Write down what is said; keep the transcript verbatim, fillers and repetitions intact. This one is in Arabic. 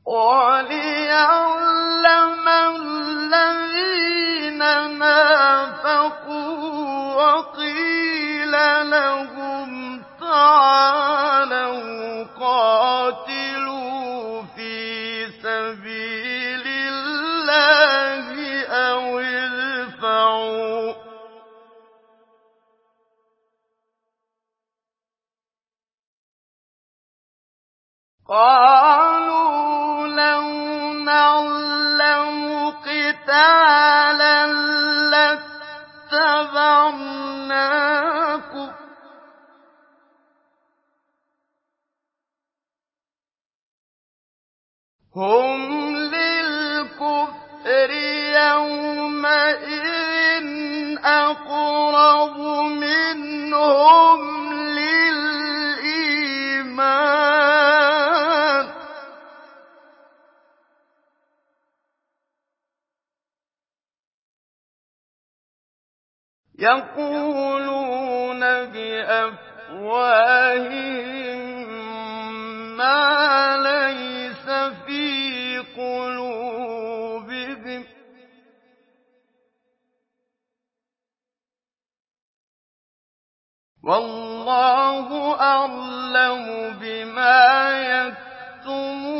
وَلِيَعْلَمَ الَّذِينَ نَافَقُوا وَقِيلَ لَهُمْ تَعَالَوْا قَاتِلُوا فِي سَبِيلِ اللَّهِ أَوِ ادْفَعُوا ۖ قَالُوا لَوْ نَعْلَمُ قِتَالًا لَّاتَّبَعْنَاكُمْ ۗ هُمْ لِلْكُفْرِ يَوْمَئِذٍ أَقْرَبُ مِنْهُمْ لِلْإِيمَانِ ۚ يَقُولُونَ بِأَفْوَاهِهِم مَّا لَيْسَ فِي قُلُوبِهِمْ ۗ وَاللَّهُ أَعْلَمُ بِمَا يَكْتُمُونَ